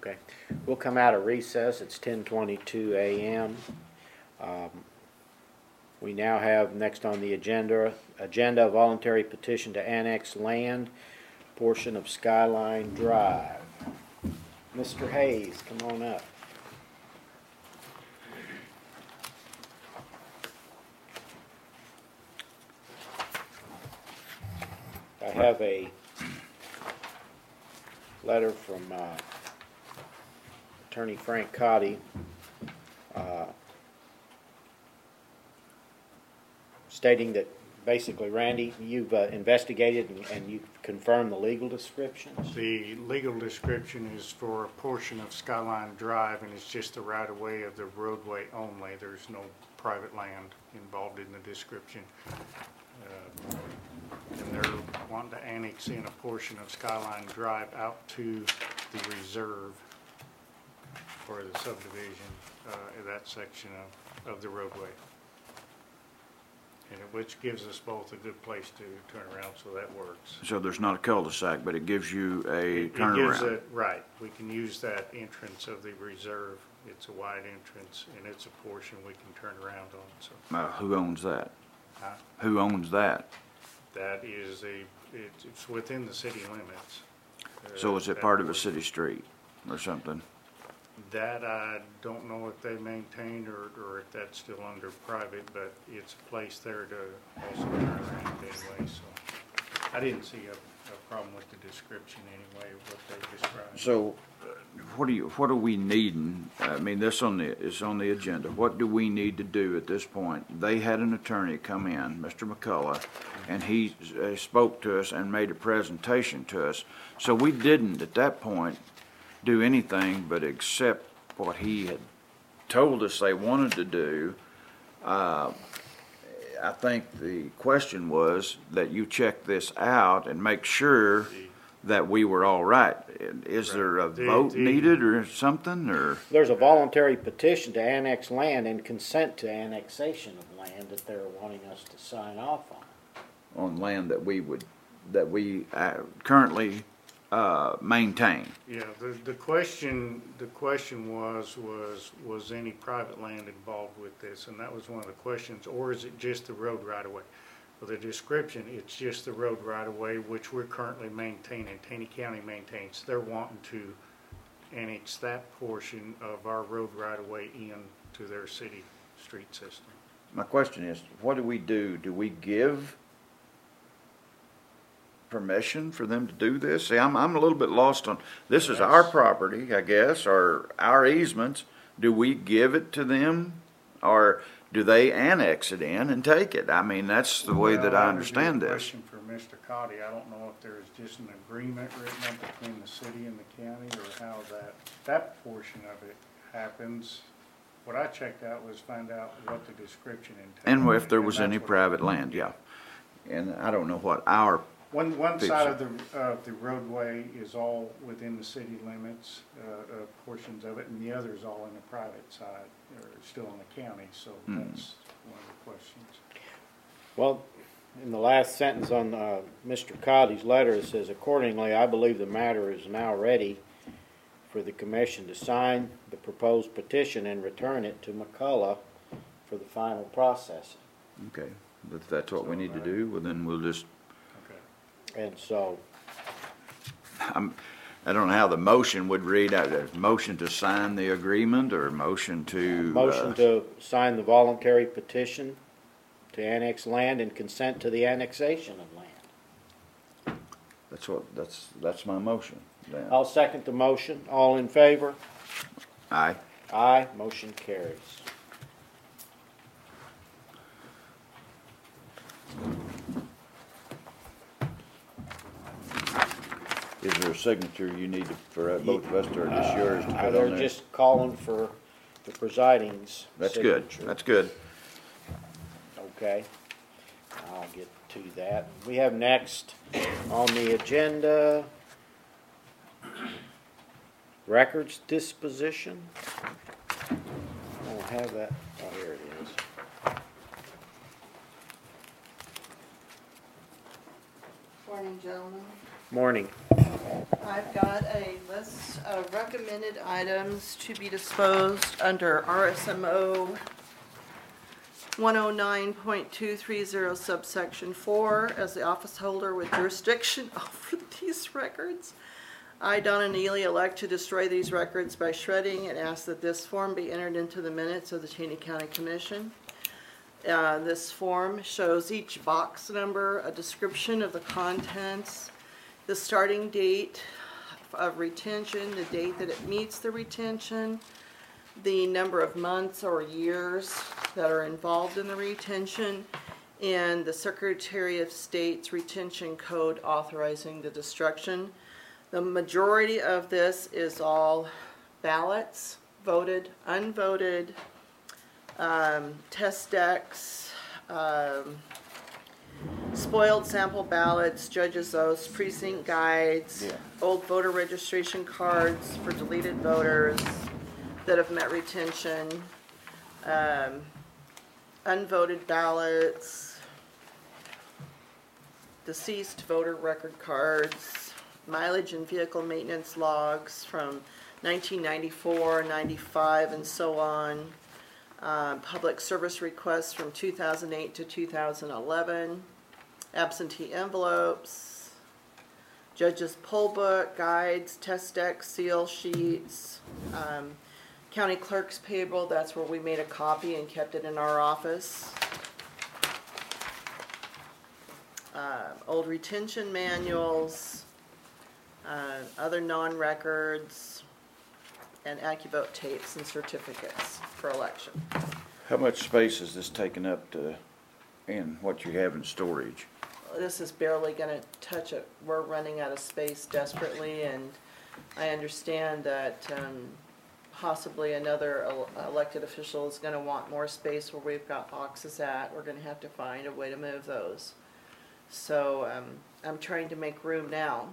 Okay. We'll come out of recess. It's 10:22 a.m. We now have next on the agenda a voluntary petition to annex land portion of Skyline Drive. Mr. Hayes, come on up. I have a letter from Attorney Frank Cotty stating that basically, Randy, you've investigated and you've confirmed the legal descriptions? The legal description is for a portion of Skyline Drive, and it's just the right-of-way of the roadway only. There's no private land involved in the description. And they're wanting to annex in a portion of Skyline Drive out to the reserve for the subdivision, that section of the roadway. And which gives us both a good place to turn around, so that works. So there's not a cul-de-sac, but it gives you a turnaround. It gives it, right. We can use that entrance of the reserve. It's a wide entrance, and it's a portion we can turn around on. So. Who owns that? Huh? Who owns that? That is it's within the city limits. So is it part of a city street or something? That I don't know if they maintain or if that's still under private, but it's a place there to also turn around anyway. So I didn't see a problem with the description anyway of what they described. So what are we needing? I mean, this is on the agenda. What do we need to do at this point? They had an attorney come in, Mr. McCullough, and he spoke to us and made a presentation to us. So we didn't at that point do anything but accept what he had told us they wanted to do. I think the question was that you check this out and make sure that we were all right. Is there a vote needed or something? Or there's a voluntary petition to annex land and consent to annexation of land that they're wanting us to sign off on land that we currently maintain. Yeah, the question was any private land involved with this, and that was one of the questions, or is it just the road right away? Well, the description, it's just the road right away, which we're currently maintaining. Taney County maintains. They're wanting to annex that portion of our road right away into their city street system. My question is, what do we do? Do we give permission for them to do this? See, I'm a little bit lost on this. Is our property, I guess, or our easements. Do we give it to them, or do they annex it in and take it? I mean, that's the way that I understand this. Question for Mr. Cotty. I don't know if there's just an agreement written up between the city and the county, or how that portion of it happens. What I checked out was find out what the description entails. And if there was any private land, yeah. And I don't know what our One side of the roadway is all within the city limits, portions of it, and the other is all in the private side, or still in the county. So that's one of the questions. Well, in the last sentence on Mr. Cotty's letter, it says, accordingly, I believe the matter is now ready for the commission to sign the proposed petition and return it to McCullough for the final processing. Okay, if that's what we need to do, well, then we'll just. And so, I don't know how the motion would read. A motion to sign the agreement, or a motion to to sign the voluntary petition to annex land and consent to the annexation of land. That's my motion. Then. I'll second the motion. All in favor? Aye. Aye. Motion carries. Is there a signature you need for both of us, or just yours to put on They're there? just calling for the presiding's That's signature. good. That's good. Okay. I'll get to that. We have next on the agenda records disposition. I don't have that. Oh, here it is. Morning, gentlemen. Morning. I've got a list of recommended items to be disposed under RSMO 109.230 subsection 4 as the office holder with jurisdiction over these records. I, Donna Neely, elect to destroy these records by shredding and ask that this form be entered into the minutes of the Cheney County Commission. This form shows each box number, a description of the contents, the starting date of retention, the date that it meets the retention, the number of months or years that are involved in the retention, and the Secretary of State's retention code authorizing the destruction. The majority of this is all ballots, voted, unvoted, test decks, spoiled sample ballots, judges' oaths, precinct guides, old voter registration cards for deleted voters that have met retention, unvoted ballots, deceased voter record cards, mileage and vehicle maintenance logs from 1994, 95, and so on. Public service requests from 2008 to 2011, absentee envelopes, judge's poll book, guides, test decks, seal sheets, county clerk's payroll, that's where we made a copy and kept it in our office. Old retention manuals, other non-records, and AccuVote tapes and certificates for election. How much space is this taking up in what you have in storage? This is barely going to touch it. We're running out of space desperately, and I understand that possibly another elected official is going to want more space where we've got boxes at. We're going to have to find a way to move those. So I'm trying to make room now.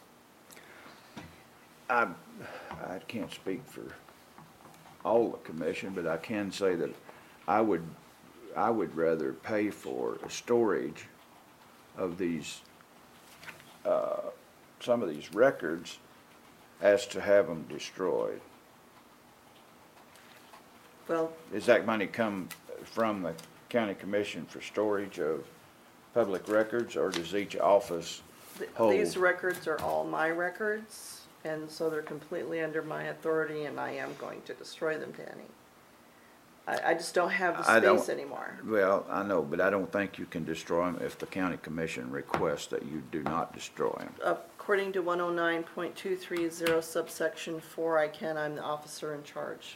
I can't speak for all the commission, but I can say that I would rather pay for storage of these, some of these records as to have them destroyed. Well, Does that money come from the county commission for storage of public records, or does each office hold? these records are all my records, and so they're completely under my authority, and I am going to destroy them, Danny. I just don't have the space anymore. Well, I know, but I don't think you can destroy them if the county commission requests that you do not destroy them. According to 109.230 subsection 4, I can. I'm the officer in charge.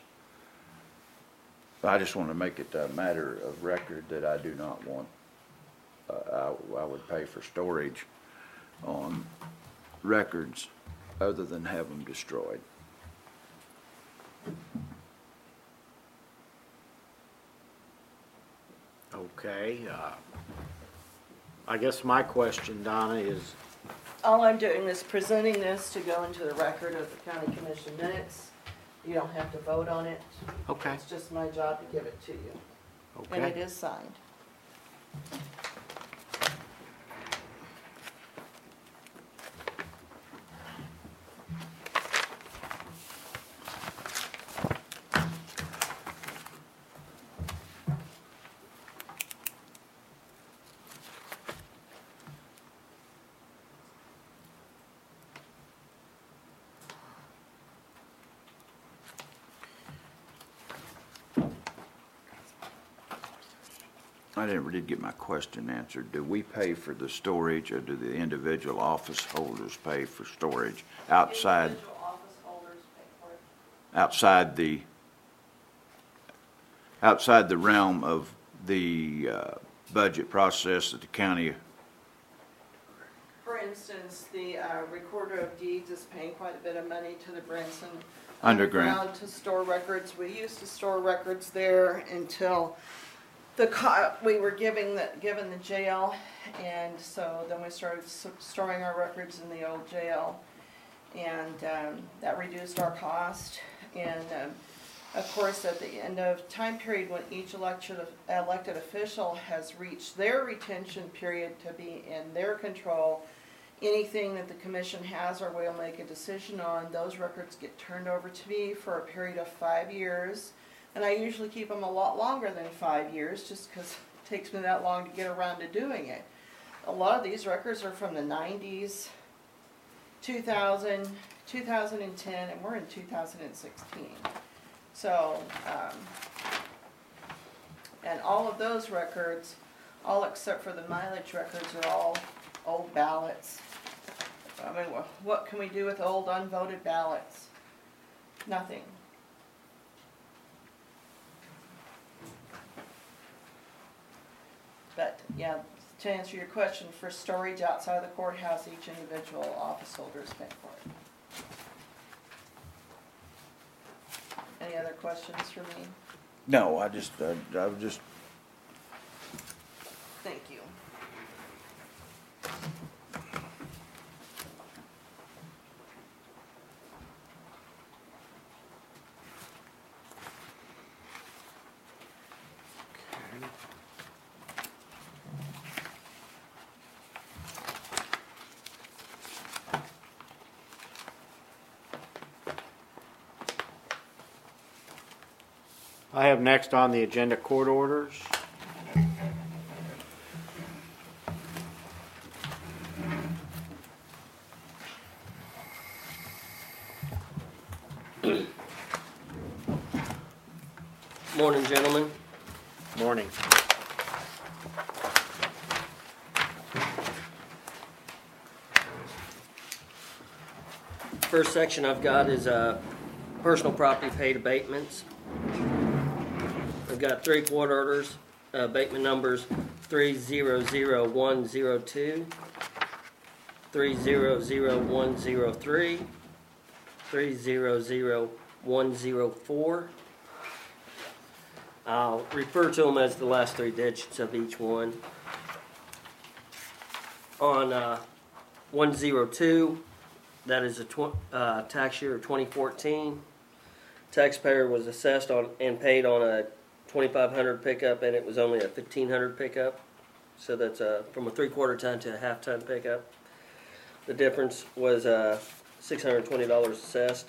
I just want to make it a matter of record that I do not want, I would pay for storage on records other than have them destroyed. Okay, I guess my question, Donna, is, All I'm doing is presenting this to go into the record of the county commission minutes. You don't have to vote on it. okay, It's just my job to give it to you. And it okay. is signed. I never did get my question answered. Do we pay for the storage, or do the individual office holders pay for storage outside, Individual office holders pay for it. outside the realm of the budget process that the county? For instance, the recorder of deeds is paying quite a bit of money to the Branson Underground. to store records. We used to store records there until we were given the jail, and so then we started storing our records in the old jail, and that reduced our cost. And of course, at the end of time period when each elected official has reached their retention period to be in their control, anything that the commission has or will make a decision on, those records get turned over to me for a period of 5 years. And I usually keep them a lot longer than 5 years, just because it takes me that long to get around to doing it. A lot of these records are from the 90s, 2000, 2010, and we're in 2016. So, and all of those records, all except for the mileage records, are all old ballots. I mean, what can we do with old unvoted ballots? Nothing. But, yeah, to answer your question, for storage outside the courthouse, each individual office holder is paying for it. Any other questions for me? No, I was just, Thank you. I have next on the agenda court orders. Morning, gentlemen. Morning. First section I've got is personal property paid abatements. I've got 3 court orders, abatement numbers 300102, 300103, 300104. I'll refer to them as the last 3 digits of each one. On 102, that is a tax year of 2014. Taxpayer was assessed on and paid on a 2,500 pickup, and it was only a 1,500 pickup. So that's from a 3/4 ton to a half ton pickup. The difference was $620 assessed,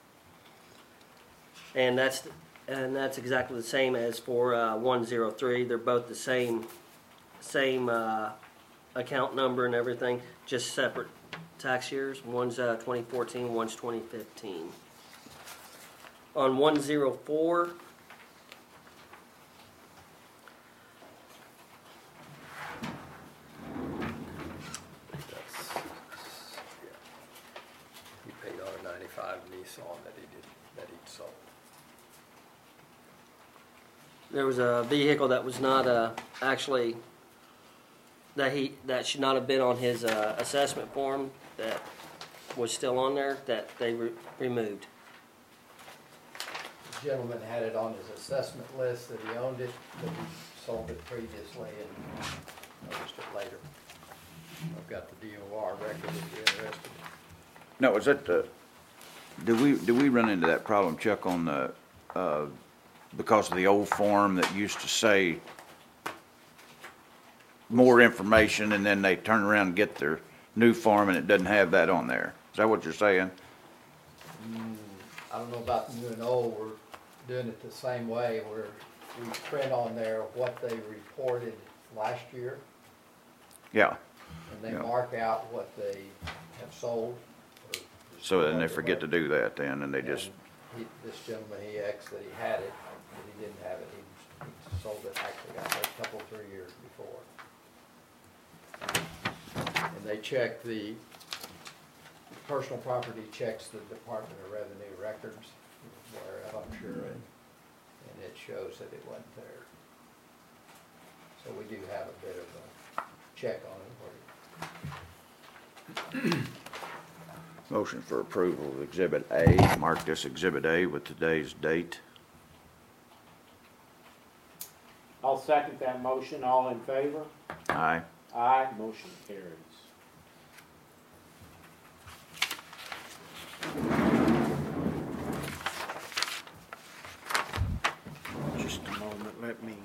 and that's exactly the same as for 103. They're both the same account number and everything, just separate tax years. One's 2014, one's 2015. On 104, He paid on a 95 Nissan that he'd sold. there was a vehicle that was not actually that should not have been on his assessment form, that was still on there, that they removed. The gentleman had it on his assessment list that he owned it, but he sold it previously and noticed it later. I've got the DOR record if you're interested. no, is that do we run into that problem, Chuck, on the, because of the old form that used to say more information and then they turn around and get their new form and it doesn't have that on there? Is that what you're saying? I don't know about new and old, we're doing it the same way, where we print on there what they reported last year, Yeah. and they Yeah. mark out what they have sold. So then they forget to do that then, and they just, This gentleman, he X'd that he had it, but he didn't have it, he sold it, actually got it a couple, 3 years before. And they check the personal property, checks the Department of Revenue records, where I'm sure, and it shows that it wasn't there. So we do have a bit of a check on it. motion for approval of Exhibit A, mark this Exhibit A with today's date. I'll second that motion. All in favor? Aye. Aye. Motion carries. Just a moment, let me.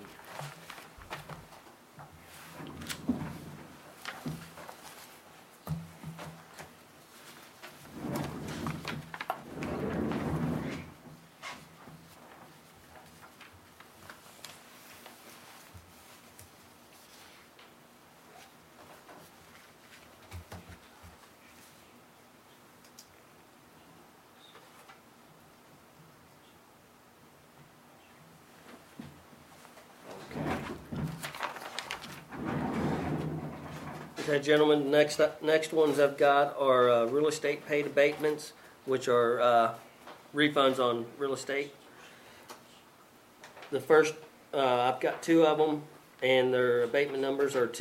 Okay, gentlemen, next ones I've got are real estate paid abatements, which are refunds on real estate. The first, I've got two of them, and their abatement numbers are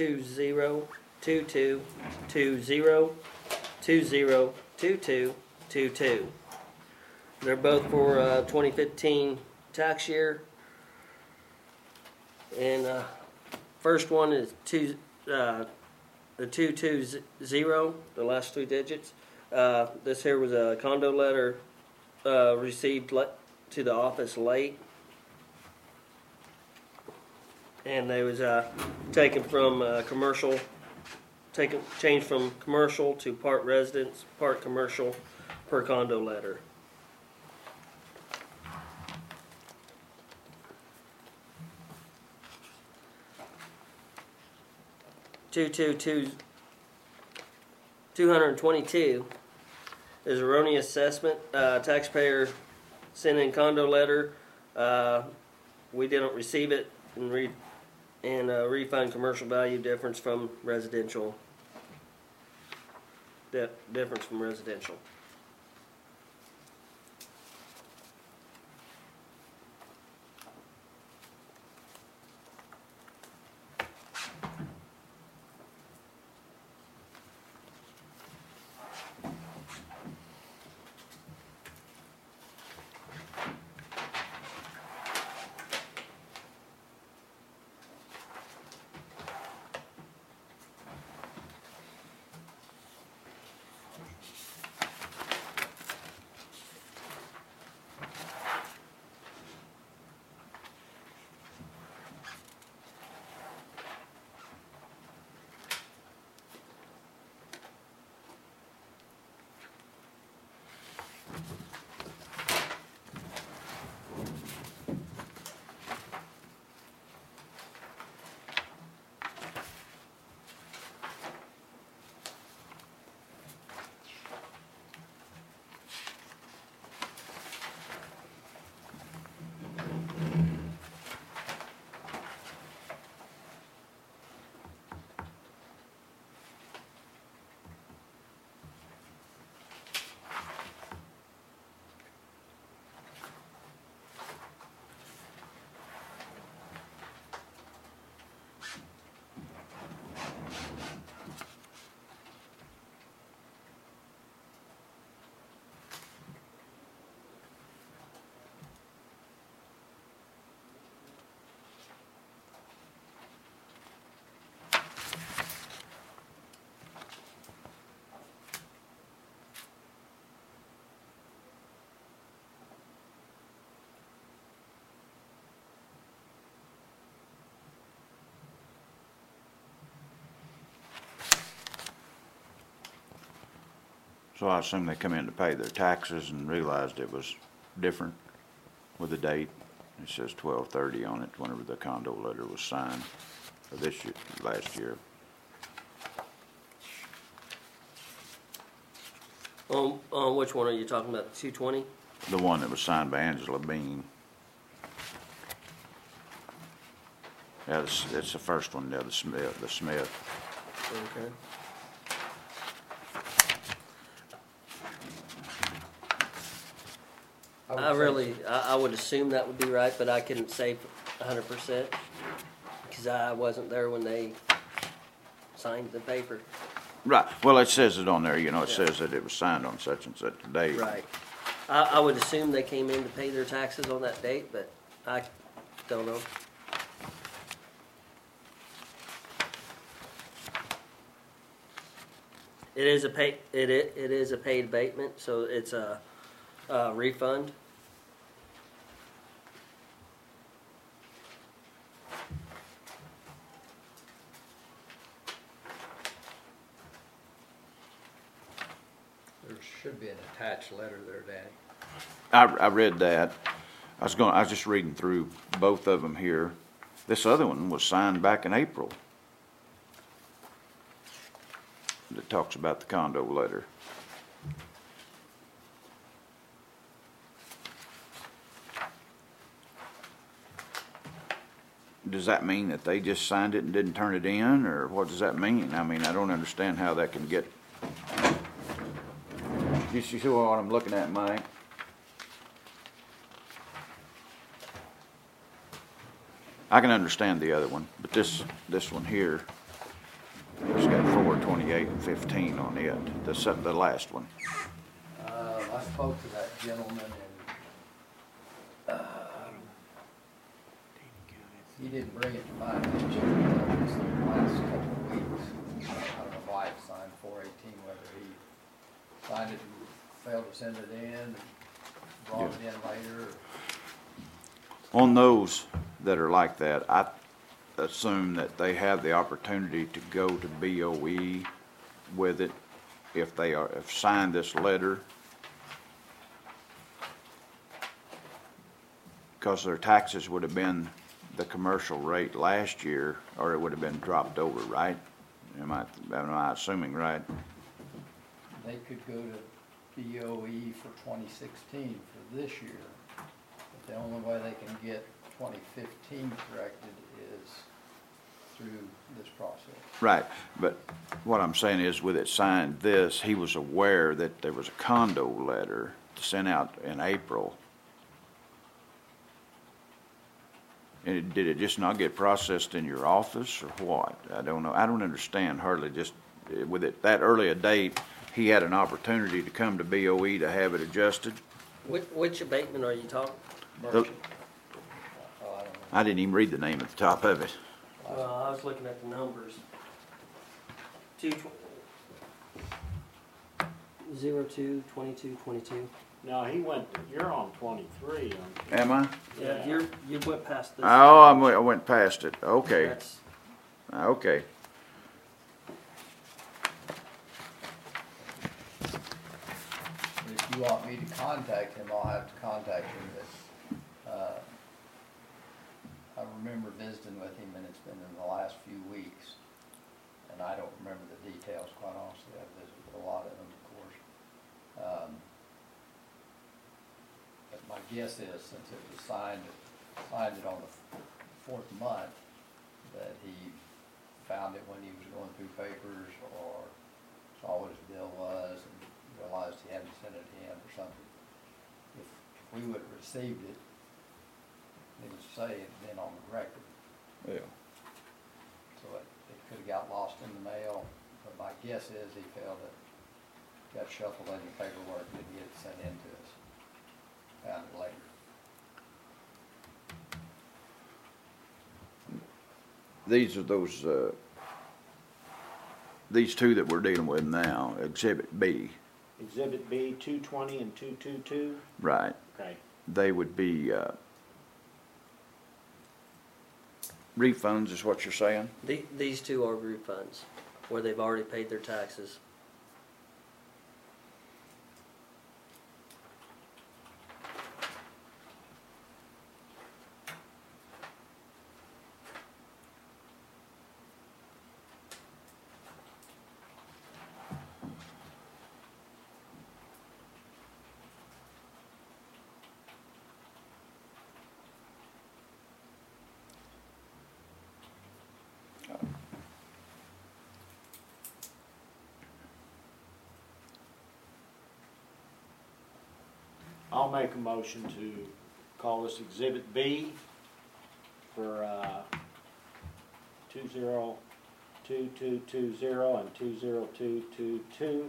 202220222222. They're both for 2015 tax year. And first one is the 220, the last three digits. This here was a condo letter received to the office late, and they was taken from commercial, changed from commercial to part residence, part commercial per condo letter. $222 is erroneous assessment. Taxpayer sent in condo letter. We didn't receive it and refund commercial value difference from residential. Difference from residential. So I assume they come in to pay their taxes and realized it was different with the date. It says 12/30 on it whenever the condo letter was signed for this year, last year. On which one are you talking about? 220? The one that was signed by Angela Bean. Yeah, it's the first one there, the Smith. Okay. I would assume that would be right, but I couldn't say 100% because I wasn't there when they signed the paper. Right. Well, it says it on there. You know, it Yeah. says that it was signed on such and such a date. Right. I would assume they came in to pay their taxes on that date, but I don't know. It is a paid abatement, so it's a refund. There should be an attached letter there, Danny. I read that. I was just reading through both of them here. This other one was signed back in April. That talks about the condo letter. does that mean that they just signed it and didn't turn it in, or what does that mean? I mean, I don't understand how that can get. You see what I'm looking at, Mike? I can understand the other one, but this one here, it's got 4/28 and 15 on it, the last one. I spoke to that gentleman and, he didn't bring it to my attention until the last couple of weeks. I don't know why it signed 4/18, whether he signed it and failed to send it in, and brought it in later. On those that are like that, I assume that they have the opportunity to go to BOE with it if they have signed this letter. Because their taxes would have been the commercial rate last year, or it would have been dropped over, right? Am I assuming right? They could go to BOE for 2016 for this year, but the only way they can get 2015 corrected is through this process. Right, but what I'm saying is with it signed this, he was aware that there was a condo letter sent out in April. And did it just not get processed in your office or what? I don't know. I don't understand hardly. Just with it that early a date, he had an opportunity to come to BOE to have it adjusted. Which abatement are you talking? The- I didn't even read the name at the top of it. I was looking at the numbers. 02/22/22. No, you're on 23. Am I? Yeah, you went past this. Oh, I went past it. Okay, That's, okay. If you want me to contact him, I'll have to contact him, but, I remember visiting with him, and it's been in the last few weeks, and I don't remember the details, quite honestly. I've visited with a lot of them, of course. But my guess is, since it was signed it on the fourth month, that he found it when he was going through papers, or saw what his bill was, and realized he hadn't sent it in or something. If we would have received it, needless to say, it'd been on the record. Yeah. So it could have got lost in the mail, but my guess is he failed it, got shuffled in the paperwork, didn't get it sent in to us. Found it later. These are those, these two that we're dealing with now, Exhibit B, Exhibit B, 220 and 222. right? Okay. They would be, refunds is what you're saying? these two are refunds, where they've already paid their taxes. I'll make a motion to call this Exhibit B for 202220 and 20222.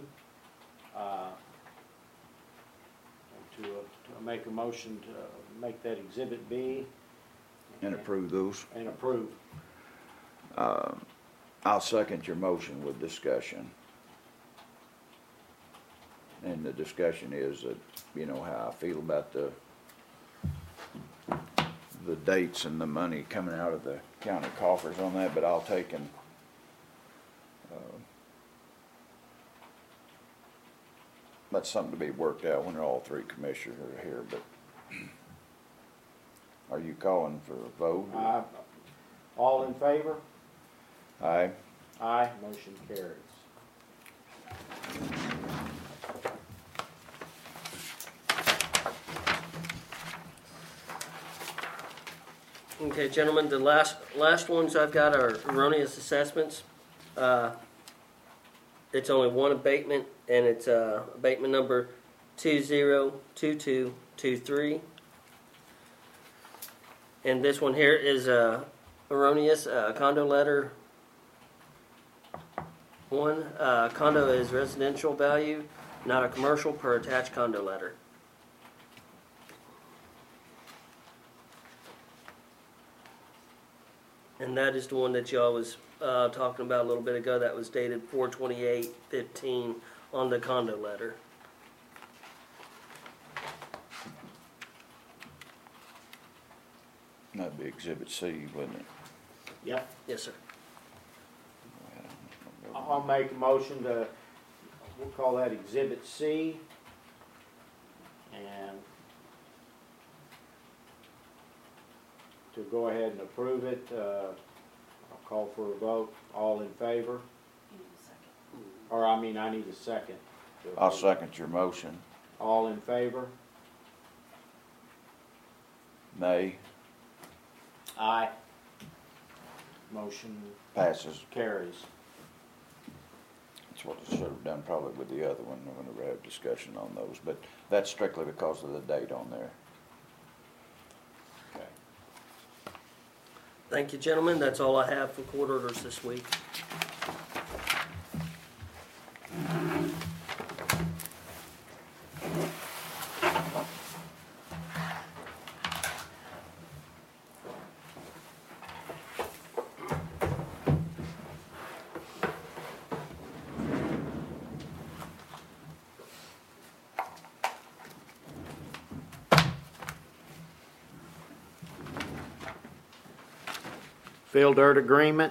To make a motion to make that Exhibit B. And approve those? And approve. I'll second your motion with discussion. And the discussion is that, you know, how I feel about the dates and the money coming out of the county coffers on that, but I'll take and, that's something to be worked out when all three commissioners are here, but are you calling for a vote? All in favor? Aye. Aye. Motion carries. Okay, gentlemen, the last ones I've got are erroneous assessments. It's only one abatement, and it's abatement number 202223. And this one here is erroneous condo letter 1. Condo is residential value, not a commercial, per attached condo letter. And that is the one that y'all was talking about a little bit ago. That was dated 4/28/15 on the condo letter. That'd be Exhibit C, wouldn't it? Yep. Yes, sir. I'll make a motion to, we'll call that Exhibit C. And to go ahead and approve it, I'll call for a vote. All in favor? Or, I mean, I need a second. I'll second your motion. All in favor? Nay. Aye. Motion Passes. carries. That's what I should have done probably with the other one. We're going to have discussion on those, but that's strictly because of the date on there. Okay. Thank you, gentlemen. That's all I have for court orders this week. Fill dirt agreement.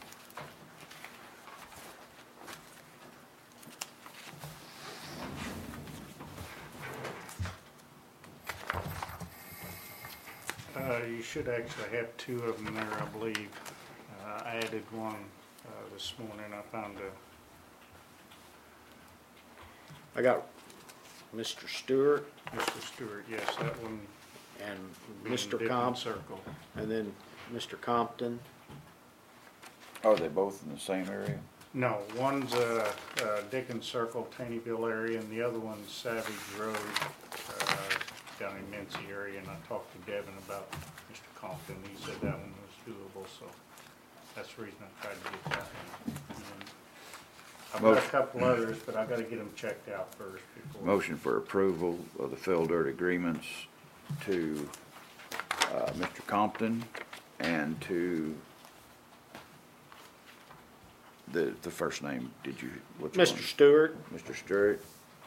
You should actually have two of them there, I believe. I added one this morning. I found I got Mr. Stewart Mr. Stewart. Yes, that one. and being Mr. Dickens Compton, Circle. and then Mr. Compton. Are they both in the same area? No, one's Dickens Circle, Taneyville area, and the other one's Savage Road, down in Mincy area. And I talked to Devin about Mr. Compton. He said that one was doable, so that's the reason I tried to get that one. And I've got a couple others, but I got to get them checked out first before. Motion for approval of the fill dirt agreements to Mr. Compton and to the first name, did you, which one? Mr. Stewart. Mr. Stewart.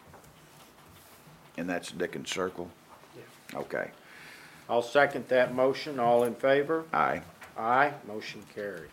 And that's Dickens Circle? Yeah. Okay. I'll second that motion. All in favor? Aye. Aye. Motion carries.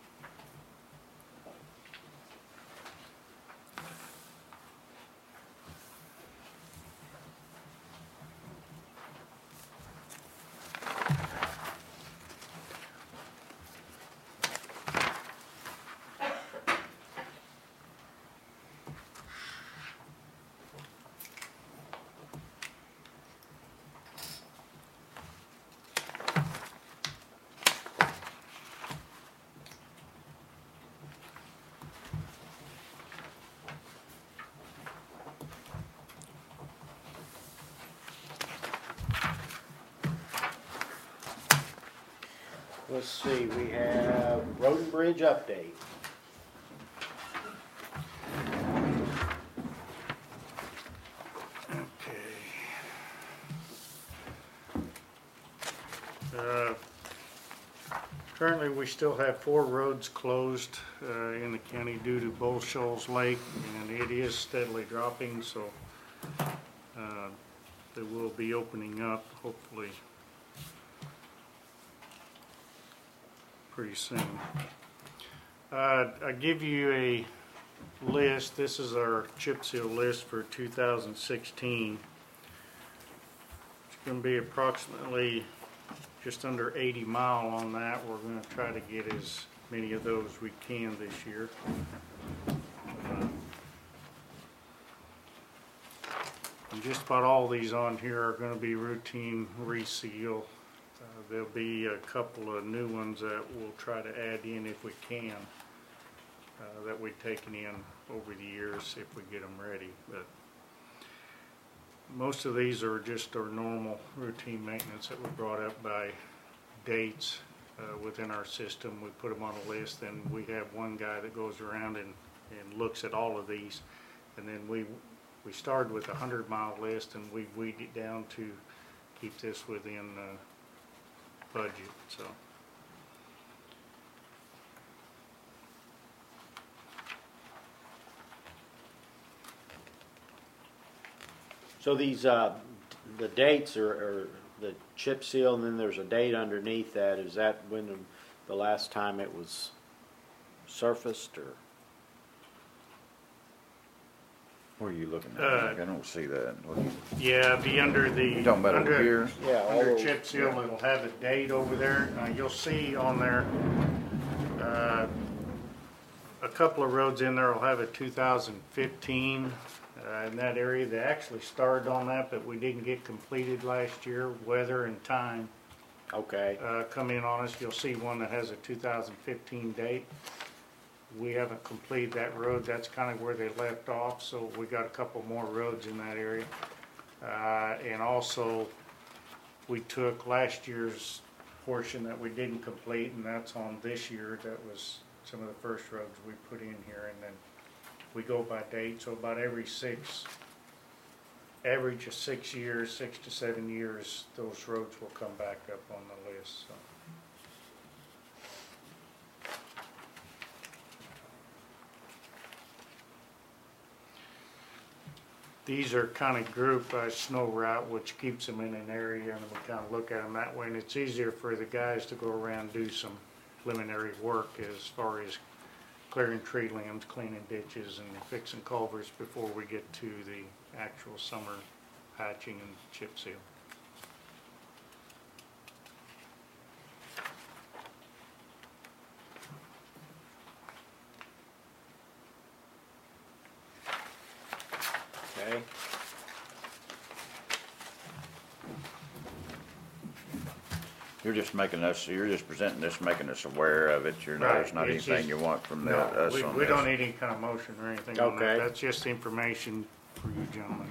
Let's see, we have road and bridge update. Currently, we still have 4 roads closed in the county due to Bull Shoals Lake, and it is steadily dropping, so they will be opening up hopefully pretty soon. I give you a list. This is our chip seal list for 2016. It's going to be approximately just under 80 mile on that. We're going to try to get as many of those we can this year. And just about all these on here are going to be routine reseal There'll be a couple of new ones that we'll try to add in if we can, that we've taken in over the years if we get them ready. But most of these are just our normal routine maintenance that were brought up by dates within our system. We put them on a list, and we have one guy that goes around and looks at all of these. And then we started with a 100-mile list, and we weeded it down to keep this within budget. So these, the dates are the chip seal, and then there's a date underneath that. Is that when the last time it was surfaced, or? Where are you looking at? I don't see that. Yeah, it'd be under the. You talking about over here? Yeah, all Under over. chip seal, it'll have a date over there. You'll see on there, a couple of roads in there will have a 2015 in that area. They actually started on that, but we didn't get completed last year. Weather and time Okay. come in on us. You'll see one that has a 2015 date. We haven't completed that road. That's kind of where they left off, so we got a couple more roads in that area. And also, we took last year's portion that we didn't complete, and that's on this year. That was some of the first roads we put in here, and then we go by date. So about average of 6 years, 6 to 7 years, those roads will come back up on the list. So. These are kind of grouped by snow route, which keeps them in an area, and we kind of look at them that way. And it's easier for the guys to go around and do some preliminary work as far as clearing tree limbs, cleaning ditches, and fixing culverts before we get to the actual summer patching and chip seal. Okay. You're just presenting this, making us aware of it. There's Right, not it's anything just- you want from No, us on this. we don't need any kind of motion or anything on that. Okay. That's just information for you gentlemen.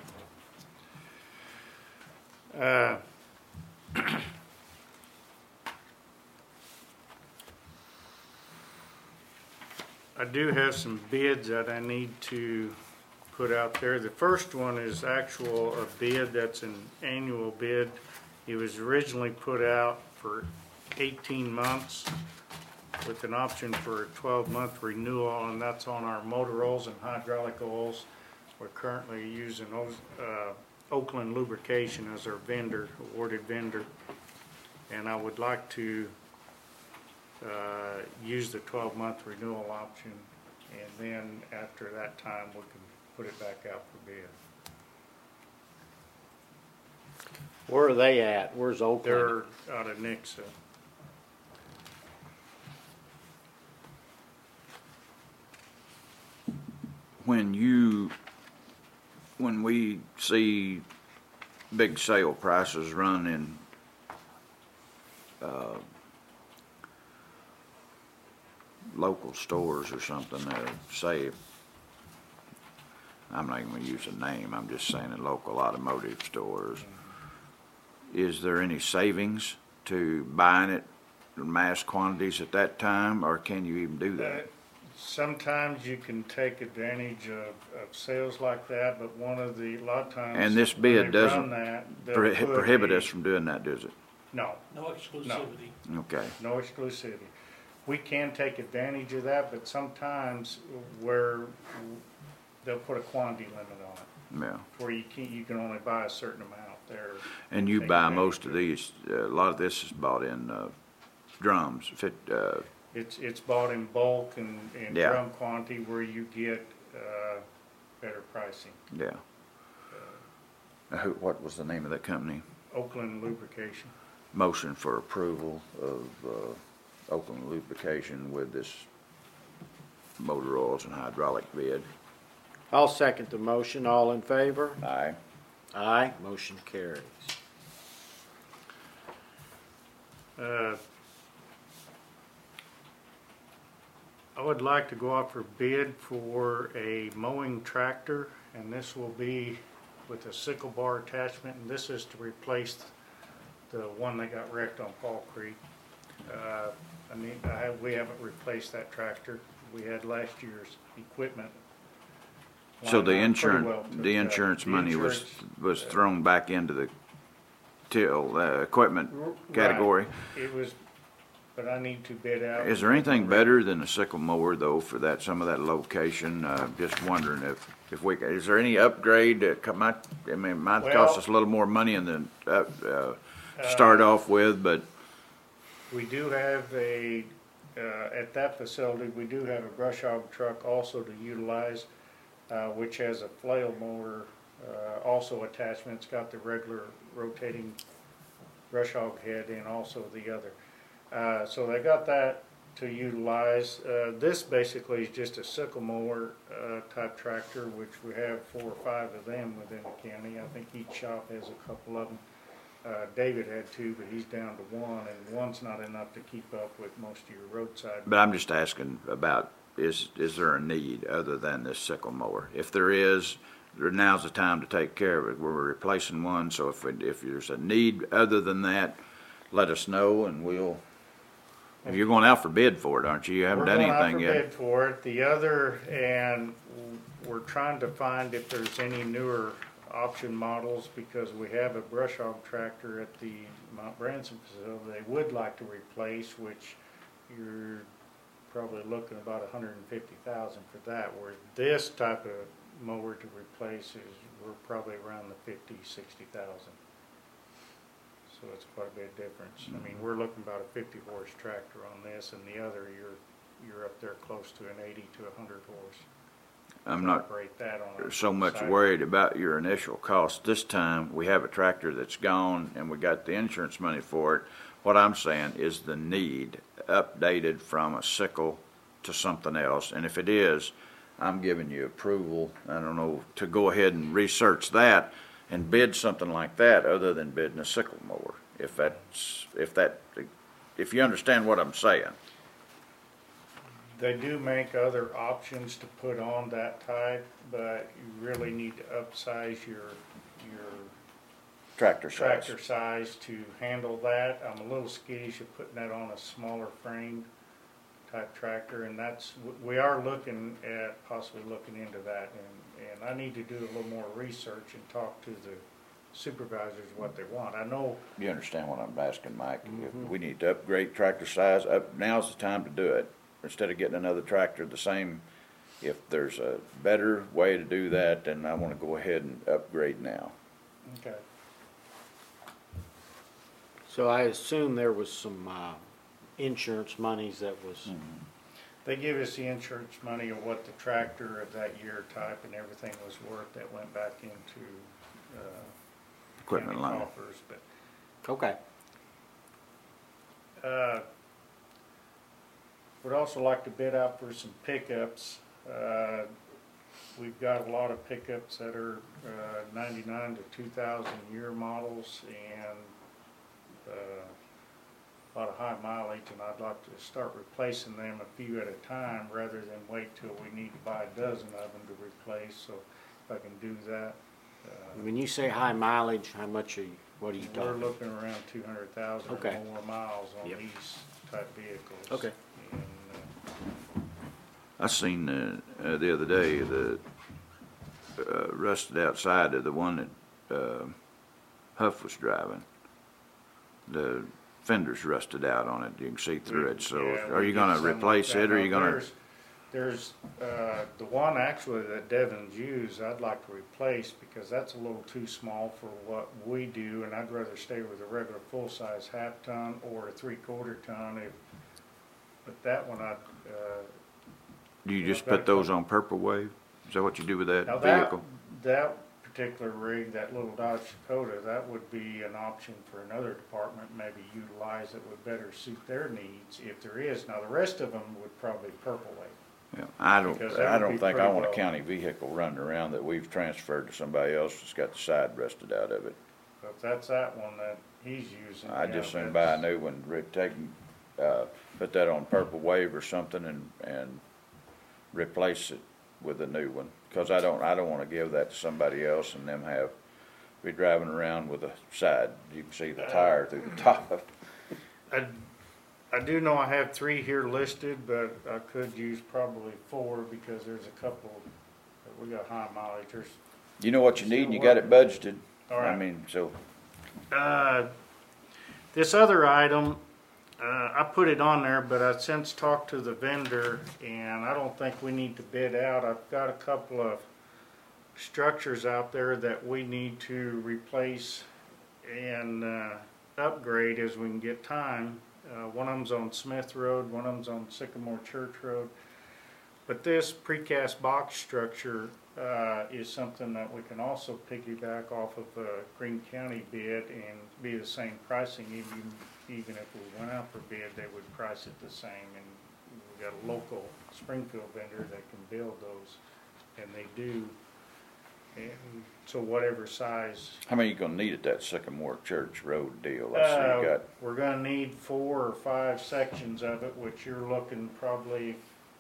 I do have some bids that I need to put out there. The first one is a bid that's an annual bid. It was originally put out for 18 months with an option for a 12-month renewal, and that's on our motor oils and hydraulic oils. We're currently using Oakland Lubrication as our vendor, awarded vendor, and I would like to use the 12-month renewal option, and then after that time we can put it back out for bid. Where are they at? Where's Oakland? They're out of Nixa. When we see big sale prices run in local stores or something, say, I'm not even going to use a name, I'm just saying in local automotive stores, is there any savings to buying it in mass quantities at that time, or can you even do that? Sometimes you can take advantage of sales like that, but a lot of times. And this when bid they run doesn't that, they'll prohibit put us from doing that, does it? No, No exclusivity. Okay. no exclusivity. We can take advantage of that, but sometimes where they'll put a quantity limit on it, Yeah. where you can only buy a certain amount there. And you Take buy advantage most of it. these, a lot of this is bought in drums, It's bought in bulk and Yeah. drum quantity where you get better pricing. yeah. What was the name of that company? Oakland Lubrication. Motion for approval of Oakland Lubrication with this motor oils and hydraulic bid. I'll second the motion. All in favor? Aye. Aye. Motion carries. I would like to go out for bid for a mowing tractor, and this will be with a sickle bar attachment, and this is to replace the one that got wrecked on Fall Creek. We haven't replaced that tractor. We had last year's equipment. So the lined up pretty insurance, well took the up. insurance The money was thrown back into the equipment Right. category. It was, but I need to bid out. Is there anything better than a sickle mower though for that, some of that location? Just wondering if we, is there any upgrade that might, I mean, it might cost Well- us a little more money in the, to start off with, but We do have at that facility, we do have a brush hog truck also to utilize, which has a flail motor, also attachment. It's got the regular rotating brush hog head and also the other. So they got that to utilize. This basically is just a sickle mower type tractor, which we have 4 or 5 of them within the county. I think each shop has a couple of them. David had 2, but he's down to 1, and 1's not enough to keep up with most of your roadside. But I'm just asking about, is there a need other than this sickle mower? If there is, now's the time to take care of it. We're replacing one, so if there's a need other than that, let us know, and you're going out for bid for it, aren't you? You haven't done anything We're going out for yet. bid for it. The other, and we're trying to find if there's any newer option models, because we have a brush hog tractor at the Mount Branson facility they would like to replace, which you're probably looking about 150,000 for that, where this type of mower to replace we're probably around the 50-60,000. So it's quite a bit of difference. I mean, we're looking about a 50 horse tractor on this, and the other you're up there close to an 80 to 100 horse. I'm not Operate that on a so much side. worried about your initial cost. This time, we have a tractor that's gone and we got the insurance money for it. What I'm saying is the need updated from a sickle to something else. And if it is, I'm giving you approval, I don't know, to go ahead and research that and bid something like that other than bidding a sickle mower. If you understand what I'm saying. They do make other options to put on that type, but you really need to upsize your Tractor size. tractor size to handle that. I'm a little skittish of putting that on a smaller frame type tractor, and we are looking at possibly looking into that, and I need to do a little more research and talk to the supervisors what they want. I know. You understand what I'm asking, Mike? If we need to upgrade tractor size. Now's the time to do it. Instead of getting another tractor the same, if there's a better way to do that, then I want to go ahead and upgrade now. Okay. So I assume there was some insurance monies that was, They give us the insurance money of what the tractor of that year type and everything was worth that went back into Equipment county line. coffers, but okay. would also like to bid out for some pickups. We've got a lot of pickups that are 99 to 2000 year models, and a lot of high mileage, and I'd like to start replacing them a few at a time rather than wait till we need to buy a dozen of them to replace. So if I can do that. When you say high mileage, how much what are you We're talking? looking around 200,000 Okay. or more miles on Yep. these type vehicles. Okay. And, I seen the other day the rusted outside of the one that Huff was driving. The fender's rusted out on it. You can see through it. So yeah, are we you get going to something replace like that. it, or are you Now, going to? There's the one actually that Devon's used I'd like to replace, because that's a little too small for what we do, and I'd rather stay with a regular full-size half-ton or a 3/4 ton. But that one Do you Yeah, just I've got put those on Purple Wave? Is that what you do with that now vehicle? that particular rig, that little Dodge Dakota, that would be an option for another department, maybe utilize it would better suit their needs if there is. Now the rest of them would probably Purple Wave. Yeah, I Because that would don't be think I pretty want a well- county vehicle running around that we've transferred to somebody else that's got the side rusted out of it. But if that's that one, that he's using. I yeah, just soon that's- buy a new one, put that on Purple Wave or something and replace it with a new one. Cause I don't wanna give that to somebody else and them be driving around with a side, you can see the tire through the top. I do know I have 3 here listed, but I could use probably 4 because there's a couple, we got high mileage. There's, You know what you need and you got it budgeted. all right. I mean, so, this other item, I put it on there, but I since talked to the vendor and I don't think we need to bid out. I've got a couple of structures out there that we need to replace and upgrade as we can get time. One of them's on Smith Road, one of them's on Sycamore Church Road. But this precast box structure is something that we can also piggyback off of a Greene County bid and be the same pricing. Even if we went out for bid, they would price it the same. And we got a local Springfield vendor that can build those, and they do. And so whatever size. how many you gonna need at that Sycamore Church Road deal? I see you got, We're gonna need 4 or 5 sections of it, which you're looking probably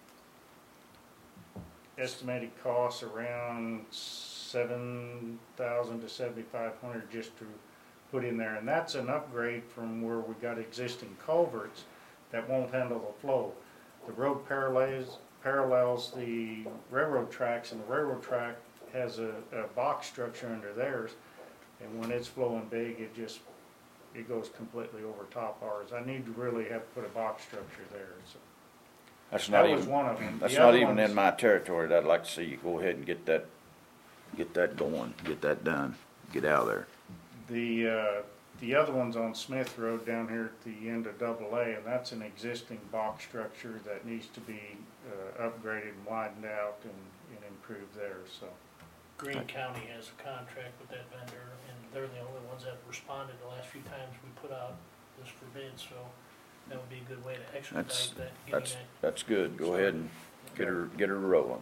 estimated costs around $7,000 to $7,500 just to put in there, and that's an upgrade from where we got existing culverts that won't handle the flow. The road parallels the railroad tracks, and the railroad track has a box structure under theirs, and when it's flowing big, it goes completely over top ours. I need to really have put a box structure there. So that's not that was even, one of them. that's The not other even ones- in my territory. I'd like to see you go ahead and get that going, get that done, get out of there. The other one's on Smith Road down here at the end of AA, and that's an existing box structure that needs to be upgraded and widened out and improved there. So. Greene County has a contract with that vendor, and they're the only ones that have responded the last few times we put out this for bid, so that would be a good way to expedite that. That's good. Go ahead and get her rolling.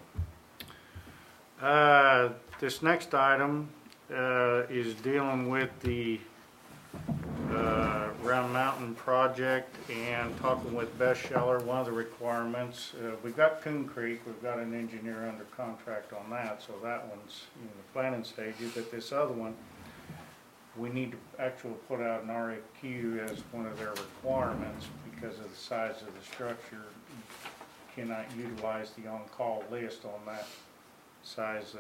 This next item is dealing with the Round Mountain project and talking with Beth Scheller. One of the requirements, we've got Coon Creek, we've got an engineer under contract on that, so that one's in the planning stages. But this other one, we need to actually put out an RFQ as one of their requirements because of the size of the structure. You cannot utilize the on-call list on that size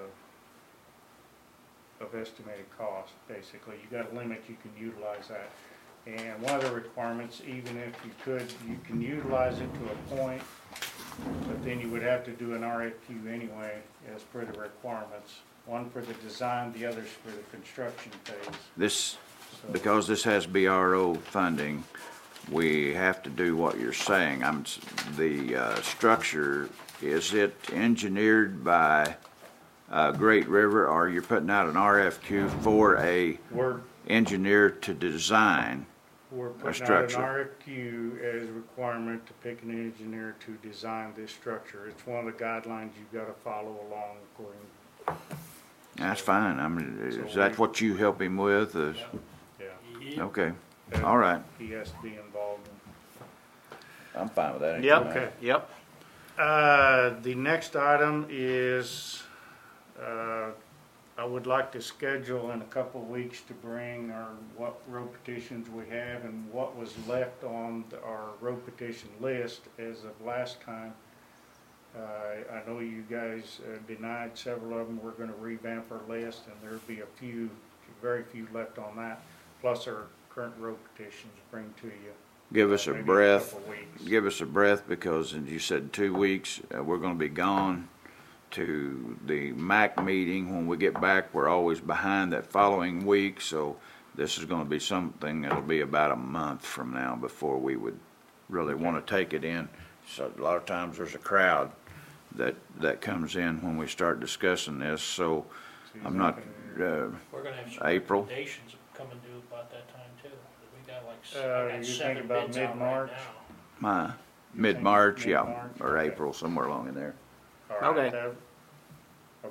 of estimated cost. Basically, you got a limit, you can utilize that. And one of the requirements, even if you could, you can utilize it to a point, but then you would have to do an RFQ anyway as per the requirements. One for the design, the others for the construction phase. This, So- because this has BRO funding, we have to do what you're saying. The structure, is it engineered by Great River, or you're putting out an RFQ for a We're engineer to design? We're putting out an structure. RFQ as a requirement to pick an engineer to design this structure. It's one of the guidelines you've got to follow along according. That's fine. I mean, is So that we- what you help him with? Yeah, Okay, all right. he has to be involved in. I'm fine with that. Okay, yep. The next item is, I would like to schedule in a couple of weeks to bring what road petitions we have and what was left on our road petition list as of last time. I know you guys denied several of them. We're gonna revamp our list, and there'll be very few left on that, plus our current road petitions bring to you. Give us a maybe breath. couple weeks. Give us a breath, because as you said, 2 weeks, we're gonna be gone to the MAC meeting. When we get back, we're always behind that following week, so this is gonna be something that'll be about a month from now before we would really wanna take it in. So a lot of times there's a crowd that comes in when we start discussing this, so I'm not, We're gonna have some April. recommendations coming due about that time too. We got like, I You got think 7 about bids out right mid-March? now. mid-March, yeah, mid-March? or Okay. April, somewhere along in there. All right, Okay. Okay,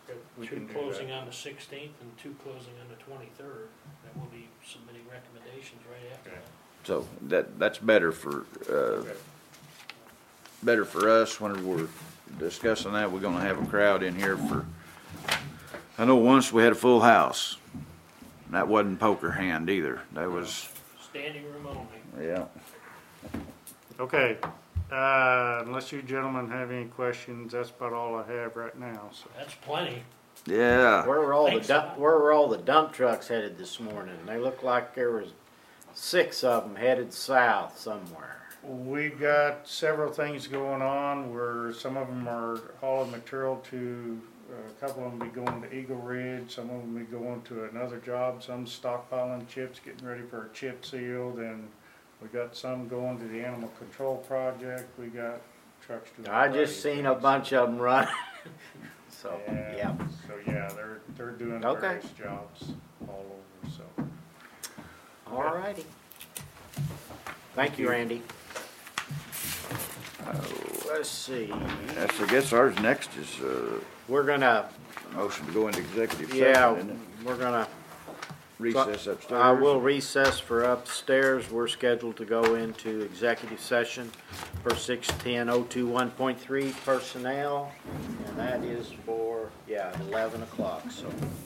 We Two can do closing that. on the 16th and two closing on the 23rd. And we'll be submitting recommendations right after Okay. that. So that's better for, Okay. better for us when we're discussing that. We're gonna have a crowd in here for, I know once we had a full house. That wasn't poker hand either. That was, Standing room only. yeah. Okay, unless you gentlemen have any questions, that's about all I have right now, so. That's plenty. Yeah. Where were all the Thanks, dump, Al. where were all the dump trucks headed this morning? They looked like there was 6 of them headed south somewhere. We got several things going on where some of them are hauling material to, a couple of them be going to Eagle Ridge, some of them be going to another job, some stockpiling chips, getting ready for a chip seal, then we got some going to the animal control project, we got trucks doing. I just seen a bunch of them run. So, yeah. So, yeah, they're doing Okay. various jobs all over, so. All righty. Thank you, Randy. Let's see. I guess ours next is, We're gonna, motion to go into executive session, yeah, isn't it? we're gonna, Recess upstairs. I will recess for upstairs. We're scheduled to go into executive session for 610-021.3 personnel. And that is for, 11 o'clock, so.